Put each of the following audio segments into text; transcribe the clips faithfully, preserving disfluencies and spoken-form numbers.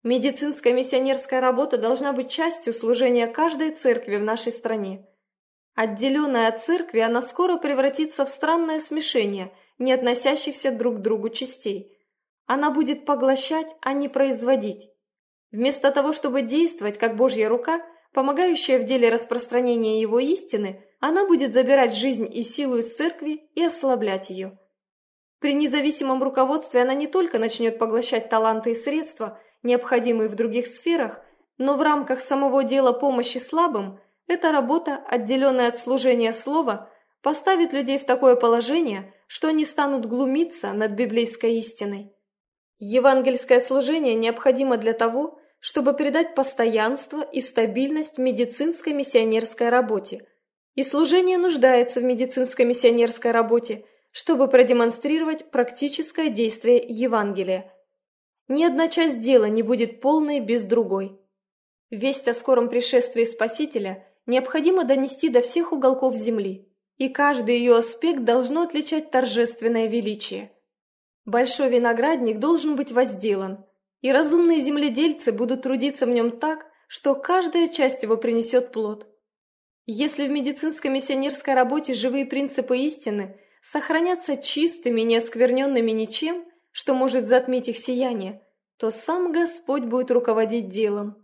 Медицинская миссионерская работа должна быть частью служения каждой церкви в нашей стране. Отделенная от церкви, она скоро превратится в странное смешение не относящихся друг к другу частей. Она будет поглощать, а не производить. Вместо того, чтобы действовать как Божья рука, помогающая в деле распространения Его истины, она будет забирать жизнь и силу из церкви и ослаблять ее. При независимом руководстве она не только начнет поглощать таланты и средства, необходимые в других сферах, но в рамках самого дела помощи слабым, эта работа, отделенная от служения слова, поставит людей в такое положение, что они станут глумиться над библейской истиной. Евангельское служение необходимо для того, чтобы придать постоянство и стабильность медицинской миссионерской работе. И служение нуждается в медицинской миссионерской работе, чтобы продемонстрировать практическое действие Евангелия. Ни одна часть дела не будет полной без другой. Весть о скором пришествии Спасителя необходимо донести до всех уголков земли, и каждый ее аспект должно отличать торжественное величие. Большой виноградник должен быть возделан, и разумные земледельцы будут трудиться в нем так, что каждая часть его принесет плод. Если в медицинской миссионерской работе живые принципы истины сохранятся чистыми, не оскверненными ничем, что может затмить их сияние, то сам Господь будет руководить делом.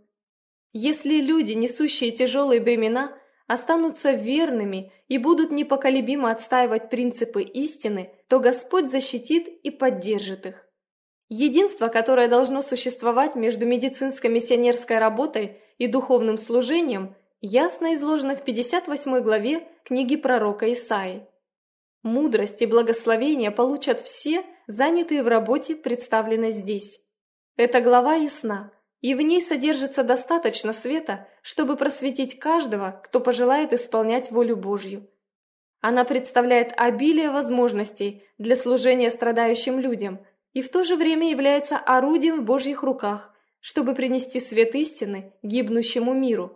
Если люди, несущие тяжелые бремена, останутся верными и будут непоколебимо отстаивать принципы истины, то Господь защитит и поддержит их. Единство, которое должно существовать между медицинской миссионерской работой и духовным служением, ясно изложено в пятьдесят восьмой главе книги пророка Исаии. Мудрость и благословение получат все, занятые в работе, представленной здесь. Эта глава ясна, и в ней содержится достаточно света, чтобы просветить каждого, кто пожелает исполнять волю Божью. Она представляет обилие возможностей для служения страдающим людям и в то же время является орудием в Божьих руках, чтобы принести свет истины гибнущему миру.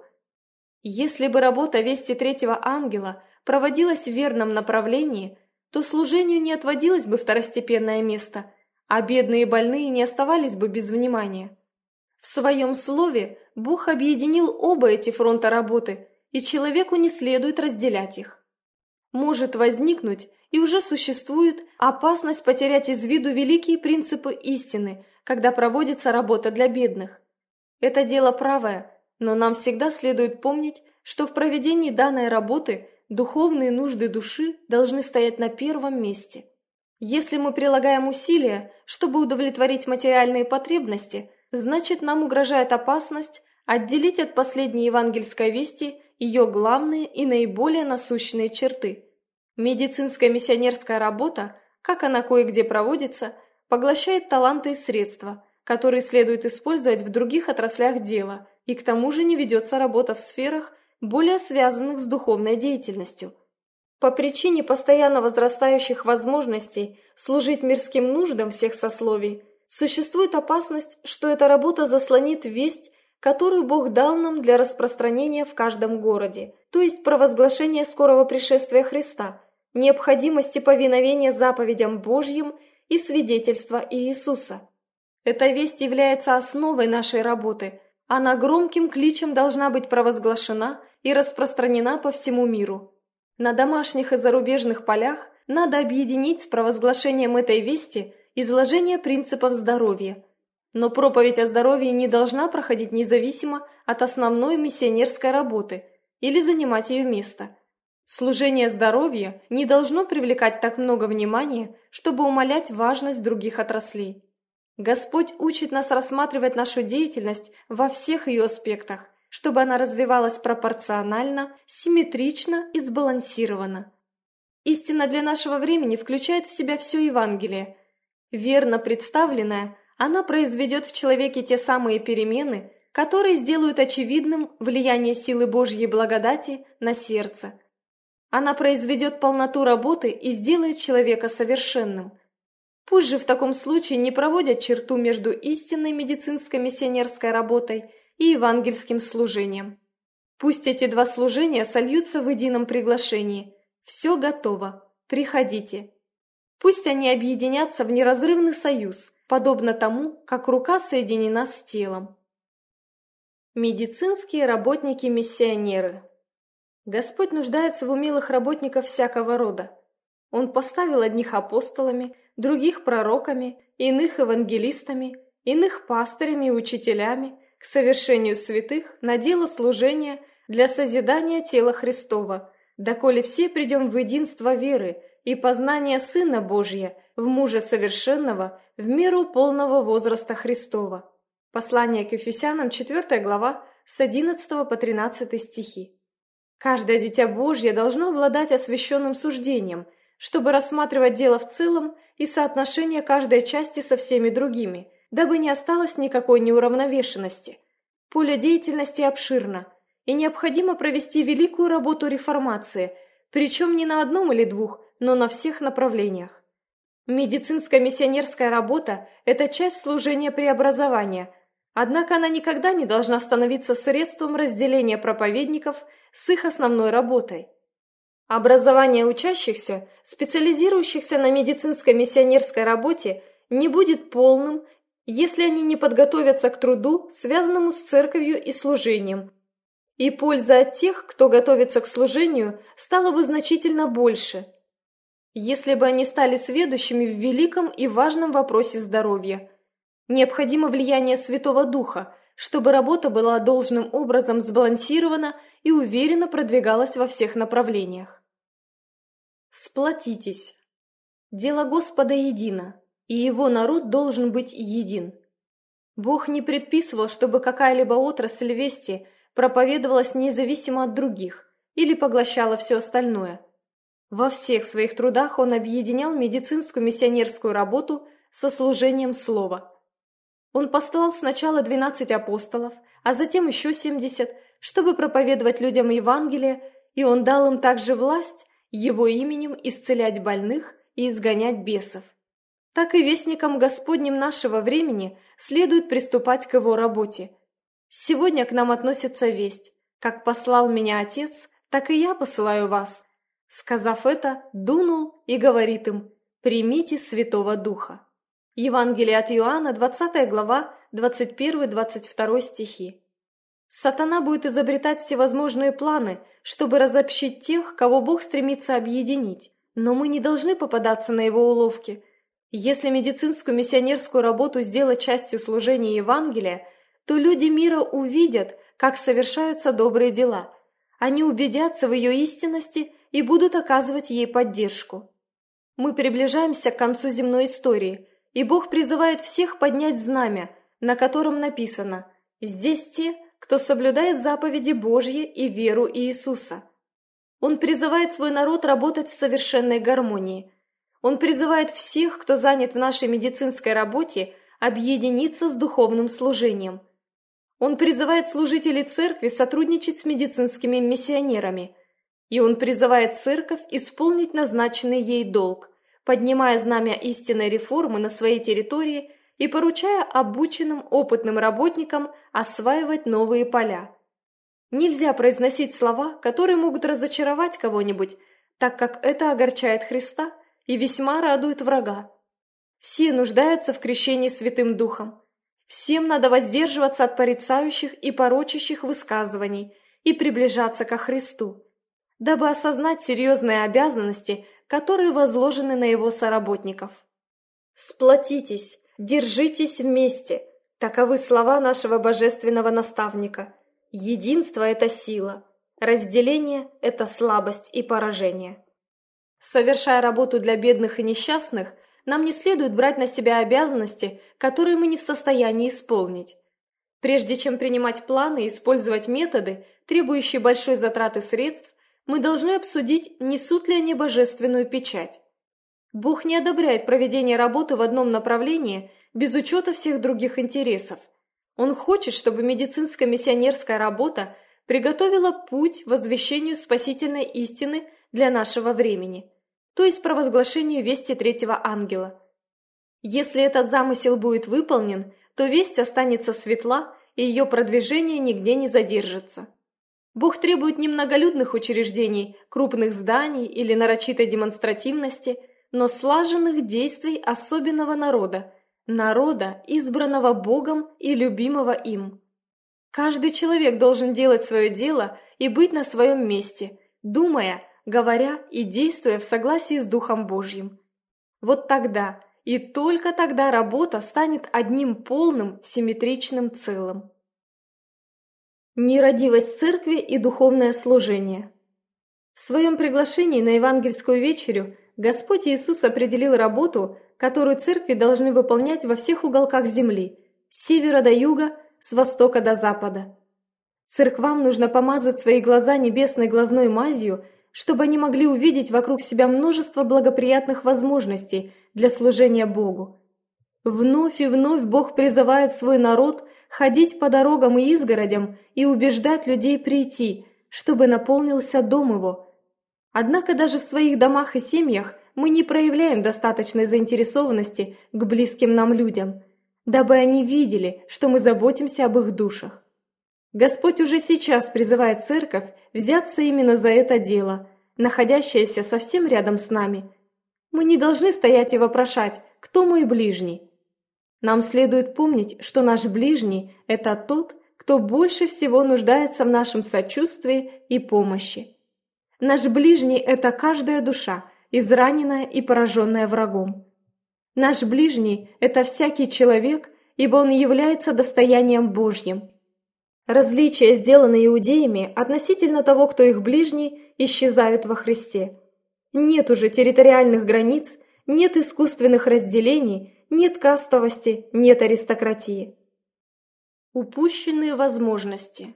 Если бы работа вести третьего ангела проводилась в верном направлении, то служению не отводилось бы второстепенное место, а бедные и больные не оставались бы без внимания. В своем слове Бог объединил оба эти фронта работы, и человеку не следует разделять их. Может возникнуть и уже существует опасность потерять из виду великие принципы истины, когда проводится работа для бедных. Это дело правое, но нам всегда следует помнить, что в проведении данной работы духовные нужды души должны стоять на первом месте. Если мы прилагаем усилия, чтобы удовлетворить материальные потребности, значит, нам угрожает опасность отделить от последней евангельской вести ее главные и наиболее насущные черты. Медицинская миссионерская работа, как она кое-где проводится, поглощает таланты и средства, которые следует использовать в других отраслях дела, и к тому же не ведется работа в сферах, более связанных с духовной деятельностью. По причине постоянно возрастающих возможностей служить мирским нуждам всех сословий, существует опасность, что эта работа заслонит весть, которую Бог дал нам для распространения в каждом городе, то есть провозглашение скорого пришествия Христа, необходимости повиновения заповедям Божьим и свидетельства Иисуса. Эта весть является основой нашей работы, она громким кличем должна быть провозглашена и распространена по всему миру. На домашних и зарубежных полях надо объединить с провозглашением этой вести изложение принципов здоровья. Но проповедь о здоровье не должна проходить независимо от основной миссионерской работы или занимать ее место. Служение здоровья не должно привлекать так много внимания, чтобы умалять важность других отраслей. Господь учит нас рассматривать нашу деятельность во всех ее аспектах, чтобы она развивалась пропорционально, симметрично и сбалансированно. Истина для нашего времени включает в себя все Евангелие. Верно представленная, она произведет в человеке те самые перемены, которые сделают очевидным влияние силы Божьей благодати на сердце. Она произведет полноту работы и сделает человека совершенным. Пусть же в таком случае не проводят черту между истинной медицинской миссионерской работой и евангельским служением. Пусть эти два служения сольются в едином приглашении. Все готово. Приходите. Пусть они объединятся в неразрывный союз, подобно тому, как рука соединена с телом. Медицинские работники-миссионеры. Господь нуждается в умелых работниках всякого рода. Он поставил одних апостолами, других пророками, иных евангелистами, иных пастырями и учителями к совершению святых на дело служения для созидания тела Христова, доколе все придем в единство веры и познания Сына Божия, в мужа совершенного, в меру полного возраста Христова. Послание к Ефесянам, четвёртая глава, с одиннадцатого по тринадцатый стихи. Каждое дитя Божье должно обладать освященным суждением, чтобы рассматривать дело в целом и соотношение каждой части со всеми другими, дабы не осталось никакой неуравновешенности. Поле деятельности обширно, и необходимо провести великую работу реформации, причем не на одном или двух, но на всех направлениях. Медицинская миссионерская работа – это часть служения преобразования, однако она никогда не должна становиться средством разделения проповедников с их основной работой. Образование учащихся, специализирующихся на медицинской миссионерской работе, не будет полным, если они не подготовятся к труду, связанному с церковью и служением. И польза от тех, кто готовится к служению, стала бы значительно больше, если бы они стали сведущими в великом и важном вопросе здоровья. Необходимо влияние Святого Духа, чтобы работа была должным образом сбалансирована и уверенно продвигалась во всех направлениях. Сплотитесь. Дело Господа едино, и его народ должен быть един. Бог не предписывал, чтобы какая-либо отрасль вести проповедовалась независимо от других или поглощала все остальное. Во всех своих трудах он объединял медицинскую миссионерскую работу со служением слова. Он послал сначала двенадцать апостолов, а затем еще семьдесят, чтобы проповедовать людям Евангелие, и он дал им также власть его именем исцелять больных и изгонять бесов. Так и вестникам Господним нашего времени следует приступать к его работе. Сегодня к нам относится весть: «Как послал меня Отец, так и я посылаю вас». Сказав это, дунул и говорит им: «Примите Святого Духа». Евангелие от Иоанна, двадцатая глава, двадцать первый — двадцать второй стихи. Сатана будет изобретать всевозможные планы, чтобы разобщить тех, кого Бог стремится объединить, но мы не должны попадаться на его уловки. Если медицинскую миссионерскую работу сделать частью служения Евангелия, то люди мира увидят, как совершаются добрые дела. Они убедятся в ее истинности и будут оказывать ей поддержку. Мы приближаемся к концу земной истории, и Бог призывает всех поднять знамя, на котором написано: «Здесь те, кто соблюдает заповеди Божьи и веру Иисуса». Он призывает свой народ работать в совершенной гармонии. Он призывает всех, кто занят в нашей медицинской работе, объединиться с духовным служением. Он призывает служителей церкви сотрудничать с медицинскими миссионерами. И он призывает церковь исполнить назначенный ей долг, поднимая знамя истинной реформы на своей территории и поручая обученным опытным работникам осваивать новые поля. Нельзя произносить слова, которые могут разочаровать кого-нибудь, так как это огорчает Христа и весьма радует врага. Все нуждаются в крещении Святым Духом. Всем надо воздерживаться от порицающих и порочащих высказываний и приближаться ко Христу, дабы осознать серьезные обязанности, которые возложены на его соработников. «Сплотитесь, держитесь вместе», таковы слова нашего божественного наставника. Единство – это сила, разделение – это слабость и поражение. Совершая работу для бедных и несчастных, нам не следует брать на себя обязанности, которые мы не в состоянии исполнить. Прежде чем принимать планы и использовать методы, требующие большой затраты средств, мы должны обсудить, несут ли они божественную печать. Бог не одобряет проведение работы в одном направлении без учета всех других интересов. Он хочет, чтобы медицинская миссионерская работа приготовила путь к возвещению спасительной истины для нашего времени, то есть провозглашению вести третьего ангела. Если этот замысел будет выполнен, то весть останется светла, и ее продвижение нигде не задержится. Бог требует не многолюдных учреждений, крупных зданий или нарочитой демонстративности, но слаженных действий особенного народа, народа, избранного Богом и любимого им. Каждый человек должен делать свое дело и быть на своем месте, думая, говоря и действуя в согласии с Духом Божьим. Вот тогда и только тогда работа станет одним полным симметричным целым. Нерадивость церкви и духовное служение. В своем приглашении на евангельскую вечерю Господь Иисус определил работу, которую церкви должны выполнять во всех уголках земли, с севера до юга, с востока до запада. Церквам нужно помазать свои глаза небесной глазной мазью, чтобы они могли увидеть вокруг себя множество благоприятных возможностей для служения Богу. Вновь и вновь Бог призывает свой народ ходить по дорогам и изгородям и убеждать людей прийти, чтобы наполнился дом его. Однако даже в своих домах и семьях мы не проявляем достаточной заинтересованности к близким нам людям, дабы они видели, что мы заботимся об их душах. Господь уже сейчас призывает церковь взяться именно за это дело, находящееся совсем рядом с нами. Мы не должны стоять и вопрошать, кто мой ближний. Нам следует помнить, что наш ближний – это тот, кто больше всего нуждается в нашем сочувствии и помощи. Наш ближний – это каждая душа, израненная и пораженная врагом. Наш ближний – это всякий человек, ибо он является достоянием Божьим. Различия, сделанные иудеями относительно того, кто их ближний, исчезают во Христе. Нет уже территориальных границ, нет искусственных разделений, нет кастовости, нет аристократии. Упущенные возможности.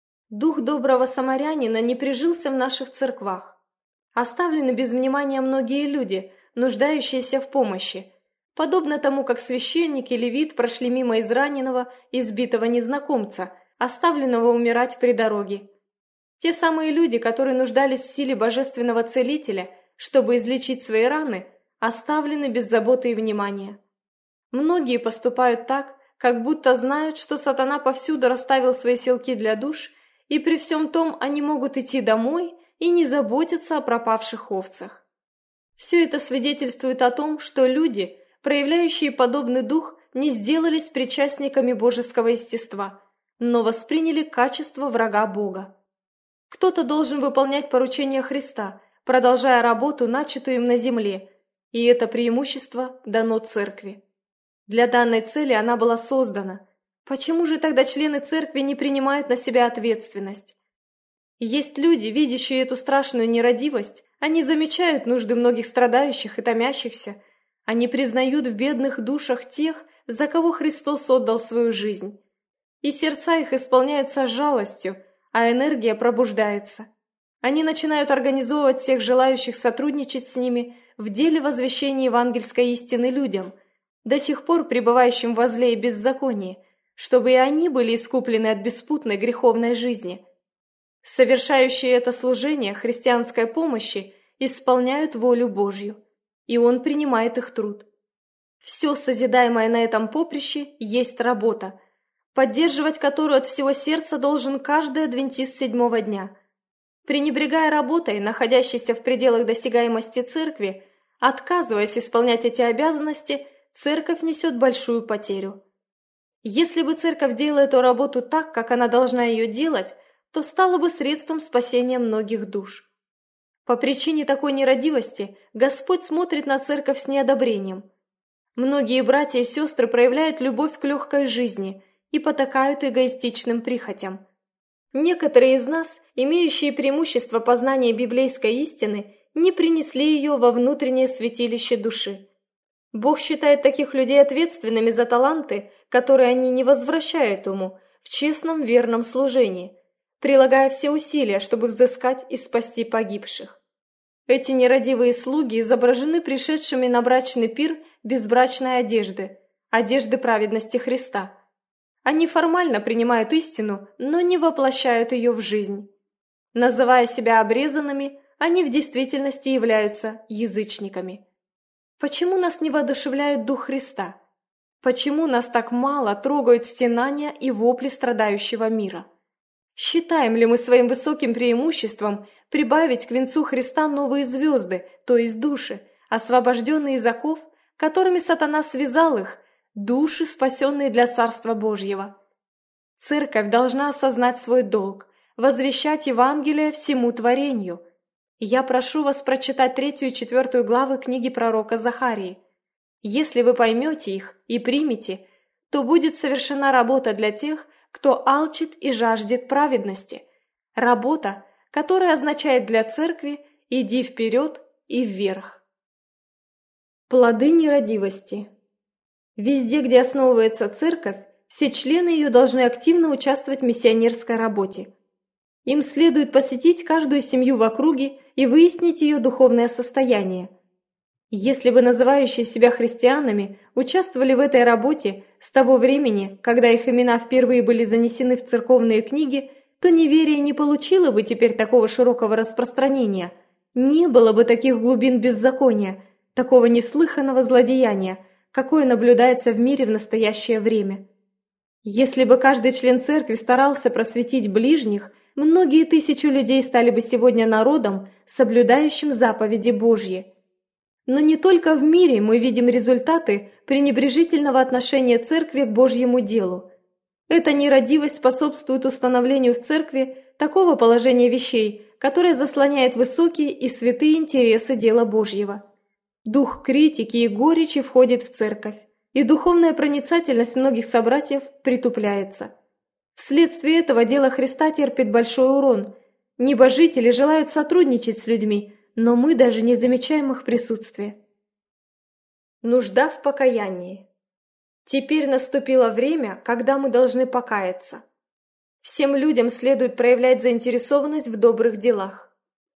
Дух доброго самарянина не прижился в наших церквах. Оставлены без внимания многие люди, нуждающиеся в помощи, подобно тому, как священник и левит прошли мимо израненного, избитого незнакомца, оставленного умирать при дороге. Те самые люди, которые нуждались в силе божественного целителя, чтобы излечить свои раны, оставлены без заботы и внимания. Многие поступают так, как будто знают, что сатана повсюду расставил свои селки для душ, и при всем том они могут идти домой и не заботиться о пропавших овцах. Все это свидетельствует о том, что люди, проявляющие подобный дух, не сделались причастниками божеского естества, но восприняли качество врага Бога. Кто-то должен выполнять поручения Христа, продолжая работу, начатую им на земле, и это преимущество дано церкви. Для данной цели она была создана. Почему же тогда члены церкви не принимают на себя ответственность? Есть люди, видящие эту страшную нерадивость, они замечают нужды многих страдающих и томящихся, они признают в бедных душах тех, за кого Христос отдал свою жизнь. И сердца их исполняются жалостью, а энергия пробуждается. Они начинают организовывать всех желающих сотрудничать с ними в деле возвещения евангельской истины людям, до сих пор пребывающим во зле и беззаконии, чтобы и они были искуплены от беспутной греховной жизни. Совершающие это служение христианской помощи исполняют волю Божью, и Он принимает их труд. Все созидаемое на этом поприще есть работа, поддерживать которую от всего сердца должен каждый адвентист седьмого дня. Пренебрегая работой, находящейся в пределах досягаемости церкви, отказываясь исполнять эти обязанности, церковь несет большую потерю. Если бы церковь делала эту работу так, как она должна ее делать, то стала бы средством спасения многих душ. По причине такой нерадивости Господь смотрит на церковь с неодобрением. Многие братья и сестры проявляют любовь к легкой жизни и потакают эгоистичным прихотям. Некоторые из нас, имеющие преимущество познания библейской истины, не принесли ее во внутреннее святилище души. Бог считает таких людей ответственными за таланты, которые они не возвращают ему в честном верном служении, прилагая все усилия, чтобы взыскать и спасти погибших. Эти нерадивые слуги изображены пришедшими на брачный пир без брачной одежды, одежды праведности Христа. Они формально принимают истину, но не воплощают ее в жизнь. Называя себя обрезанными, они в действительности являются язычниками. Почему нас не воодушевляет Дух Христа? Почему нас так мало трогают стенания и вопли страдающего мира? Считаем ли мы своим высоким преимуществом прибавить к венцу Христа новые звезды, то есть души, освобожденные из оков, которыми сатана связал их, души, спасенные для Царства Божьего. Церковь должна осознать свой долг, возвещать Евангелие всему творению. Я прошу вас прочитать третью и четвертую главы книги пророка Захарии. Если вы поймете их и примете, то будет совершена работа для тех, кто алчит и жаждет праведности. Работа, которая означает для церкви «иди вперед и вверх». Плоды нерадивости. Везде, где основывается церковь, все члены ее должны активно участвовать в миссионерской работе. Им следует посетить каждую семью в округе и выяснить ее духовное состояние. Если бы называющие себя христианами участвовали в этой работе с того времени, когда их имена впервые были занесены в церковные книги, то неверие не получило бы теперь такого широкого распространения, не было бы таких глубин беззакония, такого неслыханного злодеяния, какое наблюдается в мире в настоящее время. Если бы каждый член церкви старался просветить ближних, многие тысячи людей стали бы сегодня народом, соблюдающим заповеди Божьи. Но не только в мире мы видим результаты пренебрежительного отношения церкви к Божьему делу. Эта нерадивость способствует установлению в церкви такого положения вещей, которое заслоняет высокие и святые интересы дела Божьего. Дух критики и горечи входит в церковь, и духовная проницательность многих собратьев притупляется. Вследствие этого дело Христа терпит большой урон. Небожители желают сотрудничать с людьми, но мы даже не замечаем их присутствия. Нужда в покаянии. Теперь наступило время, когда мы должны покаяться. Всем людям следует проявлять заинтересованность в добрых делах.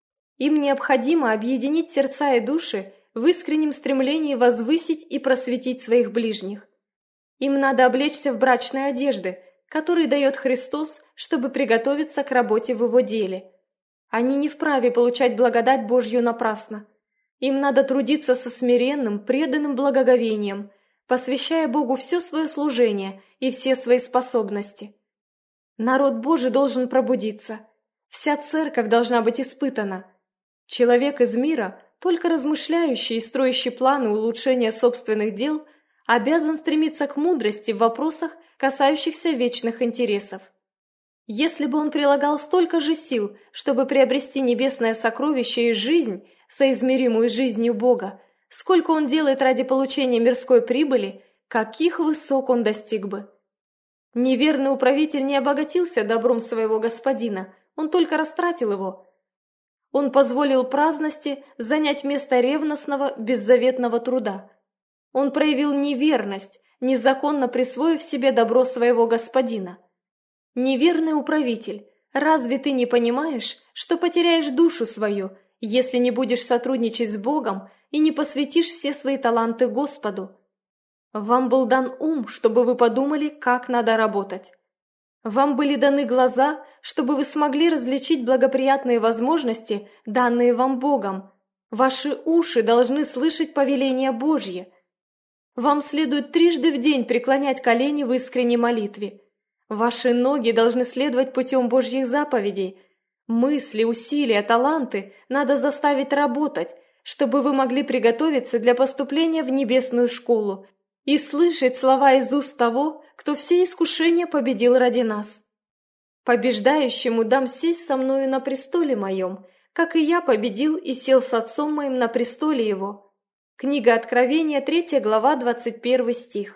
Им необходимо объединить сердца и души в искреннем стремлении возвысить и просветить своих ближних. Им надо облечься в брачные одежды, которые дает Христос, чтобы приготовиться к работе в Его деле. Они не вправе получать благодать Божью напрасно. Им надо трудиться со смиренным, преданным благоговением, посвящая Богу все свое служение и все свои способности. Народ Божий должен пробудиться. Вся церковь должна быть испытана. Человек из мира, только размышляющий и строящий планы улучшения собственных дел, обязан стремиться к мудрости в вопросах, касающихся вечных интересов. Если бы он прилагал столько же сил, чтобы приобрести небесное сокровище и жизнь, соизмеримую с жизнью Бога, сколько он делает ради получения мирской прибыли, каких высот он достиг бы. Неверный управитель не обогатился добром своего господина, он только растратил его. Он позволил праздности занять место ревностного, беззаветного труда. Он проявил неверность, незаконно присвоив себе добро своего господина. Неверный управитель, разве ты не понимаешь, что потеряешь душу свою, если не будешь сотрудничать с Богом и не посвятишь все свои таланты Господу? Вам был дан ум, чтобы вы подумали, как надо работать. Вам были даны глаза, чтобы вы смогли различить благоприятные возможности, данные вам Богом. Ваши уши должны слышать повеления Божьи. Вам следует трижды в день преклонять колени в искренней молитве. Ваши ноги должны следовать путем Божьих заповедей. Мысли, усилия, таланты надо заставить работать, чтобы вы могли приготовиться для поступления в небесную школу и слышать слова из уст того, кто все искушения победил ради нас. Побеждающему дам сесть со мною на престоле моем, как и я победил и сел с отцом моим на престоле его. Книга Откровения, третья глава, двадцать первый стих.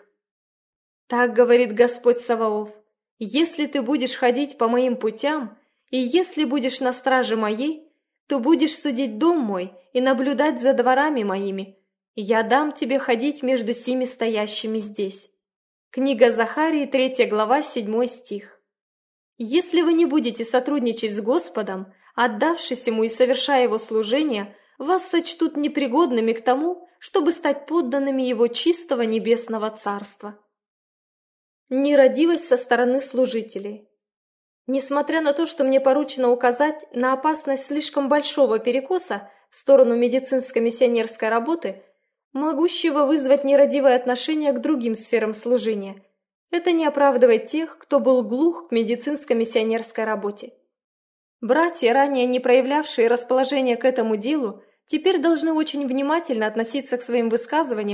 Так говорит Господь Саваоф: если ты будешь ходить по моим путям, и если будешь на страже моей, то будешь судить дом мой и наблюдать за дворами моими. Я дам тебе ходить между сими стоящими здесь. Книга Захарии, третья глава, седьмой стих. Если вы не будете сотрудничать с Господом, отдавшись Ему и совершая Его служение, вас сочтут непригодными к тому, чтобы стать подданными Его чистого небесного царства. Нерадивость со стороны служителей. Несмотря на то, что мне поручено указать на опасность слишком большого перекоса в сторону медицинской миссионерской работы, могущего вызвать нерадивое отношение к другим сферам служения, это не оправдывает тех, кто был глух к медицинской миссионерской работе. Братья, ранее не проявлявшие расположение к этому делу, теперь должны очень внимательно относиться к своим высказываниям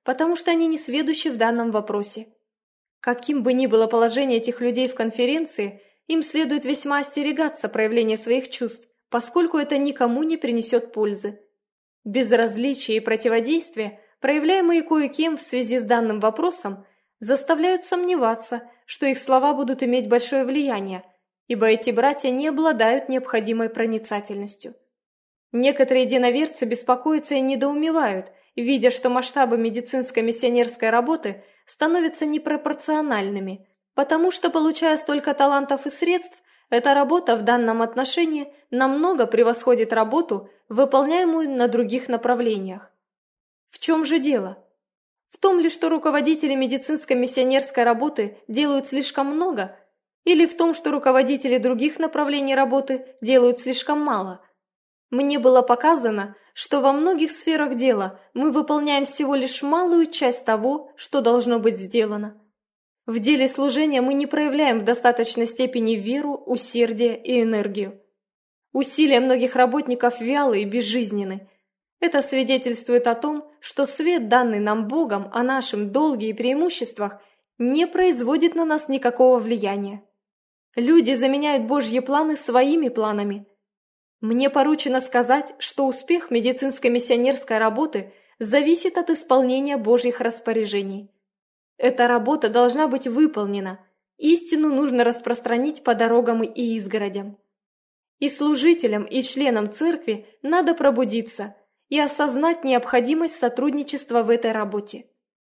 потому что они несведущи в данном вопросе. Каким бы ни было положение этих людей в конференции, им следует весьма остерегаться проявления своих чувств, поскольку это никому не принесет пользы. Безразличие и противодействие, проявляемые кое-кем в связи с данным вопросом, заставляют сомневаться, что их слова будут иметь большое влияние, ибо эти братья не обладают необходимой проницательностью. Некоторые единоверцы беспокоятся и недоумевают, видя, что масштабы медицинской миссионерской работы становятся непропорциональными, потому что, получая столько талантов и средств, эта работа в данном отношении намного превосходит работу, выполняемую на других направлениях. В чем же дело? В том ли, что руководители медицинской миссионерской работы делают слишком много, или в том, что руководители других направлений работы делают слишком мало? Мне было показано, что во многих сферах дела мы выполняем всего лишь малую часть того, что должно быть сделано. В деле служения мы не проявляем в достаточной степени веру, усердие и энергию. Усилия многих работников вялы и безжизненны. Это свидетельствует о том, что свет, данный нам Богом о нашем долге и преимуществах, не производит на нас никакого влияния. Люди заменяют Божьи планы своими планами. Мне поручено сказать, что успех медицинской миссионерской работы зависит от исполнения Божьих распоряжений. Эта работа должна быть выполнена, истину нужно распространить по дорогам и изгородям. И служителям, и членам церкви надо пробудиться и осознать необходимость сотрудничества в этой работе.